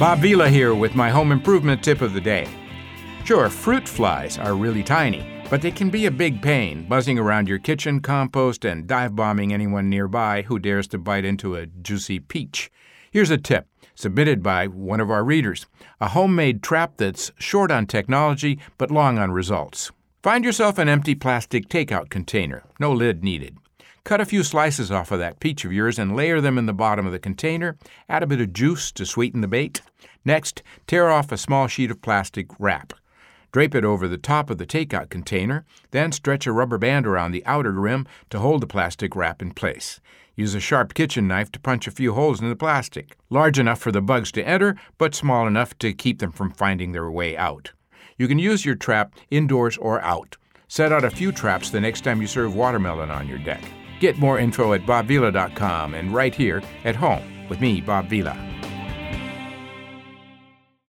Bob Vila here with my home improvement tip of the day. Sure, fruit flies are really tiny, but they can be a big pain, buzzing around your kitchen, compost, and dive-bombing anyone nearby who dares to bite into a juicy peach. Here's a tip, submitted by one of our readers, a homemade trap that's short on technology but long on results. Find yourself an empty plastic takeout container, no lid needed. Cut a few slices off of that peach of yours and layer them in the bottom of the container. Add a bit of juice to sweeten the bait. Next, tear off a small sheet of plastic wrap. Drape it over the top of the takeout container, then stretch a rubber band around the outer rim to hold the plastic wrap in place. Use a sharp kitchen knife to punch a few holes in the plastic, large enough for the bugs to enter, but small enough to keep them from finding their way out. You can use your trap indoors or out. Set out a few traps the next time you serve watermelon on your deck. Get more info at bobvila.com and right here at home with me, Bob Vila.